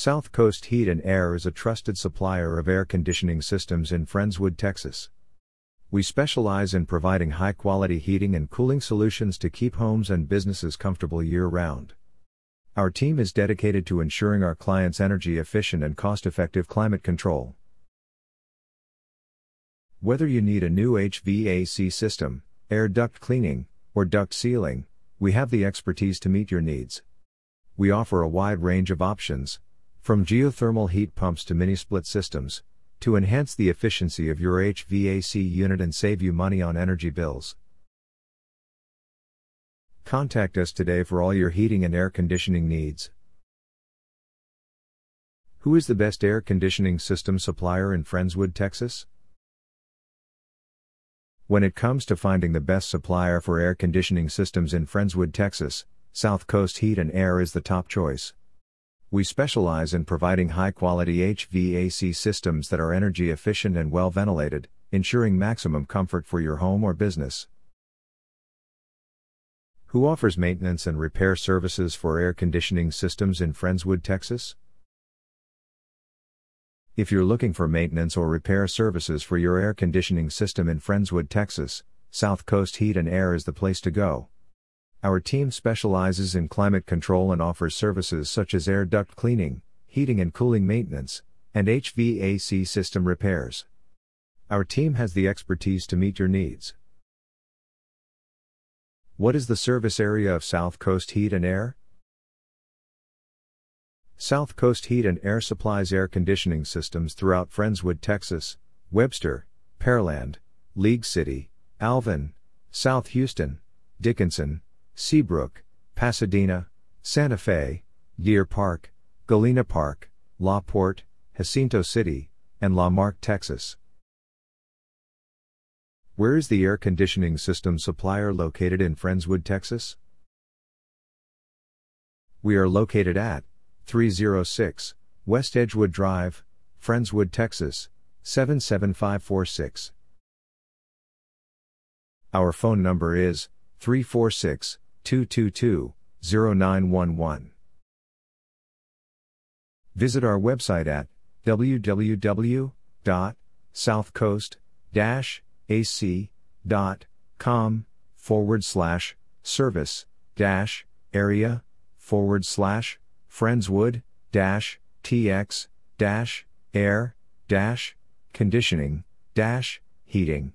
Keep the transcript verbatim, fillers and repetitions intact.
South Coast Heat and Air is a trusted supplier of air conditioning systems in Friendswood, Texas. We specialize in providing high-quality heating and cooling solutions to keep homes and businesses comfortable year-round. Our team is dedicated to ensuring our clients' energy-efficient and cost-effective climate control. Whether you need a new H V A C system, air duct cleaning, or duct sealing, we have the expertise to meet your needs. We offer a wide range of options, from geothermal heat pumps to mini-split systems, to enhance the efficiency of your H V A C unit and save you money on energy bills. Contact us today for all your heating and air conditioning needs. Who is the best air conditioning system supplier in Friendswood, Texas? When it comes to finding the best supplier for air conditioning systems in Friendswood, Texas, South Coast Heat and Air is the top choice. We specialize in providing high-quality H V A C systems that are energy efficient and well ventilated, ensuring maximum comfort for your home or business. Who offers maintenance and repair services for air conditioning systems in Friendswood, Texas? If you're looking for maintenance or repair services for your air conditioning system in Friendswood, Texas, South Coast Heat and Air is the place to go. Our team specializes in climate control and offers services such as air duct cleaning, heating and cooling maintenance, and H V A C system repairs. Our team has the expertise to meet your needs. What is the service area of South Coast Heat and Air? South Coast Heat and Air supplies air conditioning systems throughout Friendswood, Texas, Webster, Pearland, League City, Alvin, South Houston, Dickinson, Seabrook, Pasadena, Santa Fe, Deer Park, Galena Park, La Porte, Jacinto City, and La Marque, Texas. Where is the air conditioning system supplier located in Friendswood, Texas? We are located at three oh six West Edgewood Drive, Friendswood, Texas, seven seven five four six. Our phone number is three four six, two two two, zero nine one one. Visit our website at w w w dot south coast dash a c dot com forward slash service dash area forward slash Friendswood dash tx dash air dash conditioning dash heating.